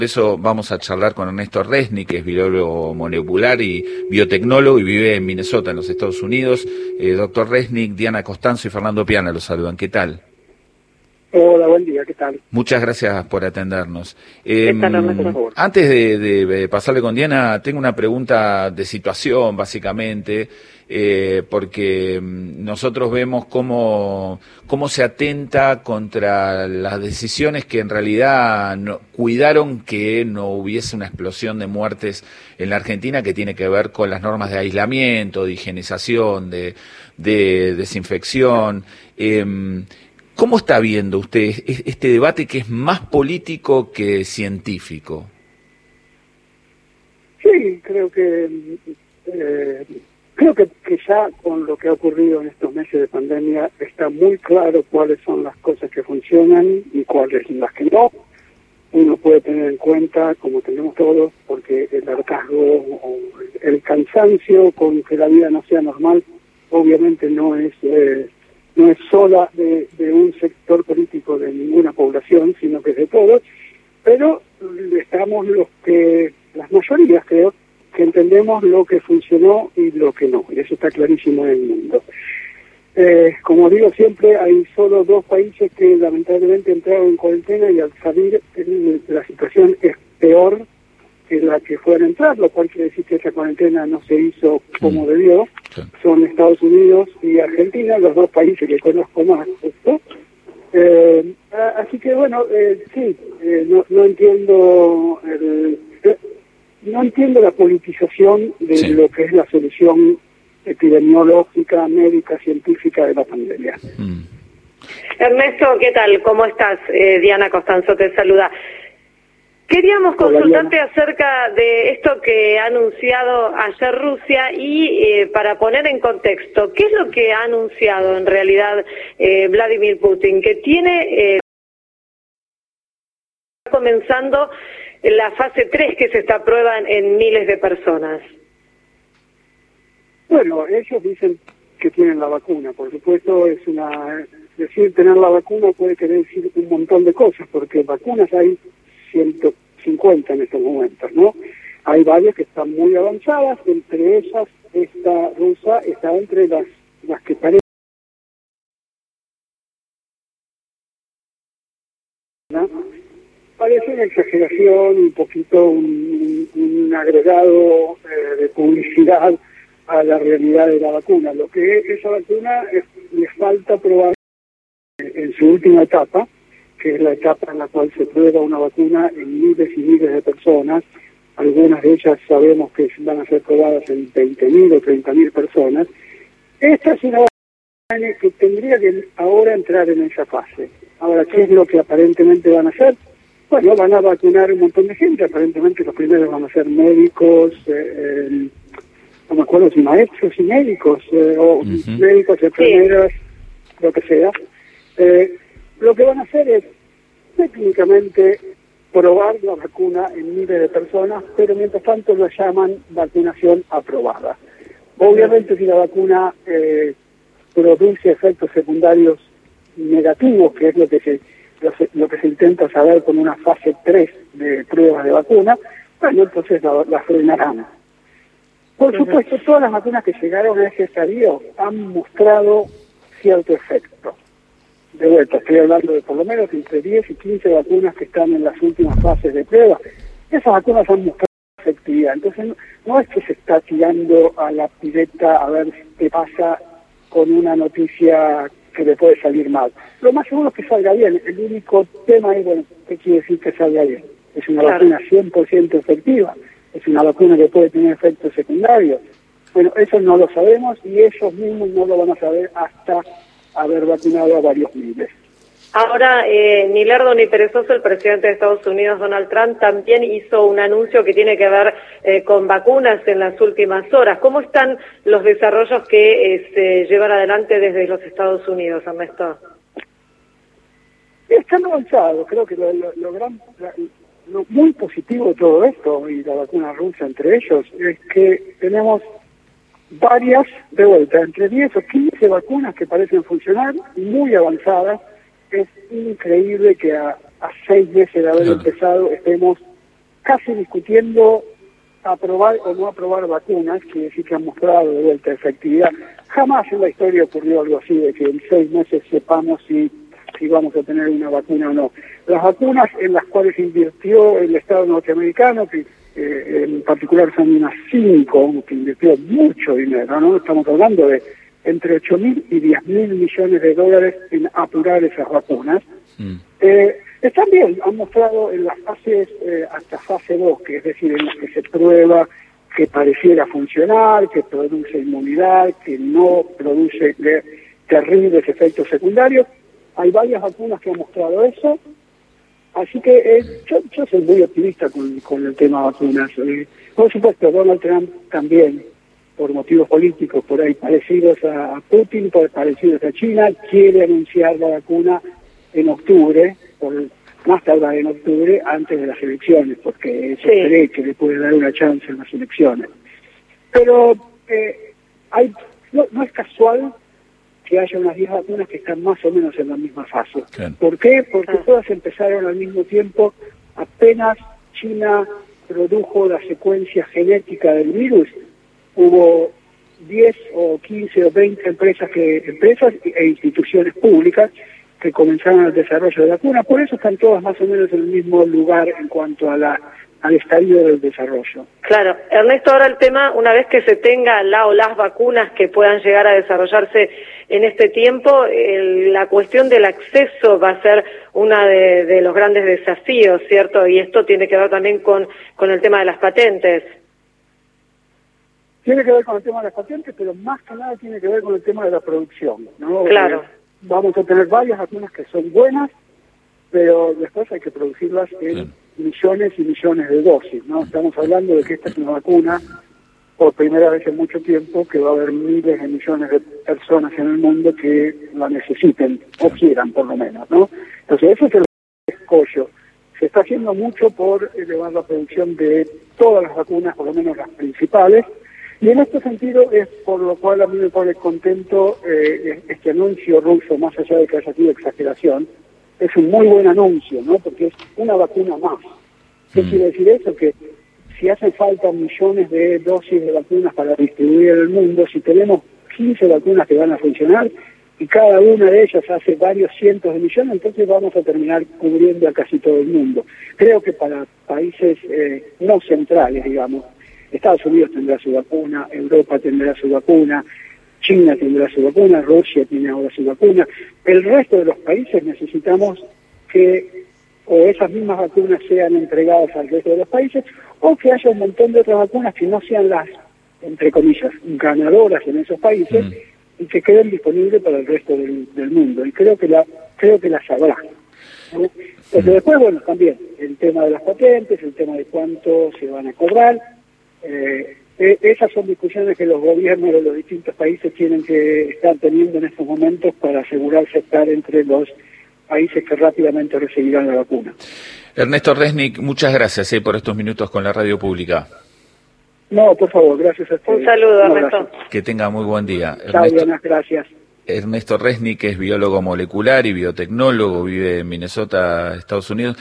Por eso vamos a charlar con Ernesto Resnick, que es biólogo molecular y biotecnólogo y vive en Minnesota, en los Estados Unidos. Doctor Resnick, Diana Costanzo y Fernando Piana los saludan. ¿Qué tal? Hola, buen día, ¿qué tal? Muchas gracias por atendernos. Por favor. Antes de pasarle con Diana, tengo una pregunta de situación, básicamente, porque nosotros vemos cómo se atenta contra las decisiones que en realidad cuidaron que no hubiese una explosión de muertes en la Argentina, que tiene que ver con las normas de aislamiento, de higienización, de desinfección. ¿Cómo está viendo usted este debate que es más político que científico? Sí, creo que ya con lo que ha ocurrido en estos meses de pandemia está muy claro cuáles son las cosas que funcionan y cuáles las que no. Uno puede tener en cuenta, como tenemos todos, porque el hartazgo o el cansancio con que la vida no sea normal, obviamente no es sola de un sector político de ninguna población, sino que es de todos, pero estamos las mayorías creo, que entendemos lo que funcionó y lo que no, y eso está clarísimo en el mundo. Como digo siempre, hay solo 2 países que lamentablemente entraron en cuarentena y al salir la situación es peor que la que fueron a entrar, lo cual quiere decir que esa cuarentena no se hizo como debió. Sí. Son Estados Unidos y Argentina, los 2 países que conozco más esto. Así que bueno, sí, no entiendo no entiendo la politización de lo que es la solución epidemiológica, médica, científica de la pandemia. Ernesto, ¿qué tal? ¿Cómo estás? Diana Costanzo te saluda. Queríamos consultarte acerca de esto que ha anunciado ayer Rusia y para poner en contexto, ¿qué es lo que ha anunciado en realidad Vladimir Putin? Que tiene comenzando la fase 3 que se está prueba en miles de personas. Bueno, ellos dicen que tienen la vacuna, por supuesto decir tener la vacuna puede querer decir un montón de cosas, porque vacunas hay 150 en estos momentos, ¿no? Hay varias que están muy avanzadas, entre ellas esta rusa está entre las que parecen, ¿no? Parece una exageración, un poquito un agregado de publicidad a la realidad de la vacuna. Lo que esa vacuna le falta probar en su última etapa, que es la etapa en la cual se prueba una vacuna en miles y miles de personas. Algunas de ellas sabemos que van a ser probadas en 20.000 o 30.000 personas. Esta es una vacuna que tendría que ahora entrar en esa fase. Ahora, ¿qué es lo que aparentemente van a hacer? Bueno, van a vacunar un montón de gente. Aparentemente los primeros van a ser médicos, no me acuerdo si maestros y médicos, o médicos, enfermeras, lo que sea. Lo que van a hacer es técnicamente probar la vacuna en miles de personas, pero mientras tanto lo llaman vacunación aprobada. Obviamente si la vacuna produce efectos secundarios negativos, que es lo que se intenta saber con una fase 3 de pruebas de vacuna, bueno, entonces la frenarán. Por supuesto, todas las vacunas que llegaron a ese estadio han mostrado cierto efecto. De vuelta, estoy hablando de por lo menos entre 10 y 15 vacunas que están en las últimas fases de prueba. Esas vacunas han mostrado efectividad. Entonces, no es que se está tirando a la pileta a ver qué pasa con una noticia que le puede salir mal. Lo más seguro es que salga bien. El único tema es, bueno, ¿qué quiere decir que salga bien? Es una vacuna 100% efectiva. Es una vacuna que puede tener efectos secundarios. Bueno, eso no lo sabemos y ellos mismos no lo van a saber hasta haber vacunado a varios miles. Ahora, ni lerdo ni perezoso, el presidente de Estados Unidos, Donald Trump, también hizo un anuncio que tiene que ver con vacunas en las últimas horas. ¿Cómo están los desarrollos que se llevan adelante desde los Estados Unidos, Ernesto? Están avanzados. Creo que lo muy positivo de todo esto, y la vacuna rusa entre ellos, es que tenemos varias, de vuelta, entre 10 o 15 vacunas que parecen funcionar, muy avanzadas. Es increíble que a 6 meses de haber empezado estemos casi discutiendo aprobar o no aprobar vacunas, que sí que han mostrado de vuelta efectividad. Jamás en la historia ocurrió algo así, de que en 6 meses sepamos si vamos a tener una vacuna o no. Las vacunas en las cuales invirtió el Estado norteamericano, que en particular son unas 5, que invirtió mucho dinero, ¿no? Estamos hablando de entre 8.000 y 10.000 millones de dólares en apurar esas vacunas. Están bien, han mostrado en las fases, hasta fase 2, que es decir, en las que se prueba que pareciera funcionar, que produce inmunidad, que no produce terribles efectos secundarios. Hay varias vacunas que han mostrado eso, así que yo soy muy optimista con el tema vacunas. Por supuesto, Donald Trump también, por motivos políticos por ahí parecidos a Putin, parecidos a China, quiere anunciar la vacuna en octubre, más tardar en octubre, antes de las elecciones, porque se cree que le puede dar una chance en las elecciones. Pero no es casual que haya unas 10 vacunas que están más o menos en la misma fase. Claro. ¿Por qué? Porque todas empezaron al mismo tiempo. Apenas China produjo la secuencia genética del virus, hubo 10 o 15 o 20 empresas e instituciones públicas que comenzaron el desarrollo de vacunas. Por eso están todas más o menos en el mismo lugar en cuanto a al estadio del desarrollo. Claro. Ernesto, ahora el tema, una vez que se tenga la o las vacunas que puedan llegar a desarrollarse en este tiempo, la cuestión del acceso va a ser una de los grandes desafíos, ¿cierto? Y esto tiene que ver también con el tema de las patentes. Tiene que ver con el tema de las patentes, pero más que nada tiene que ver con el tema de la producción, ¿no? Claro. Vamos a tener varias vacunas que son buenas, pero después hay que producirlas en millones y millones de dosis, ¿no? Estamos hablando de que esta es una vacuna, por primera vez en mucho tiempo, que va a haber miles de millones de personas en el mundo que la necesiten, o quieran por lo menos, ¿no? Entonces eso es el escollo. Se está haciendo mucho por elevar la producción de todas las vacunas, por lo menos las principales, y en este sentido es por lo cual a mí me pone contento este anuncio ruso, más allá de que haya sido exageración. Es un muy buen anuncio, ¿no? Porque es una vacuna más. ¿Qué quiere decir eso? Que si hacen falta millones de dosis de vacunas para distribuir en el mundo, si tenemos 15 vacunas que van a funcionar y cada una de ellas hace varios cientos de millones, entonces vamos a terminar cubriendo a casi todo el mundo. Creo que para países no centrales, digamos, Estados Unidos tendrá su vacuna, Europa tendrá su vacuna, China tendrá su vacuna, Rusia tiene ahora su vacuna. El resto de los países necesitamos que o esas mismas vacunas sean entregadas al resto de los países o que haya un montón de otras vacunas que no sean las, entre comillas, ganadoras en esos países y que queden disponibles para el resto del mundo. Y creo que las habrá, ¿no? Pero después, bueno, también el tema de las patentes, el tema de cuánto se van a cobrar. Esas son discusiones que los gobiernos de los distintos países tienen que estar teniendo en estos momentos para asegurarse estar entre los países que rápidamente recibirán la vacuna. Ernesto Resnick, muchas gracias por estos minutos con la radio pública. No, por favor, gracias a ustedes. Un saludo, Ernesto. Que tenga muy buen día. Chao, Diana, gracias. Ernesto Resnick es biólogo molecular y biotecnólogo, vive en Minnesota, Estados Unidos.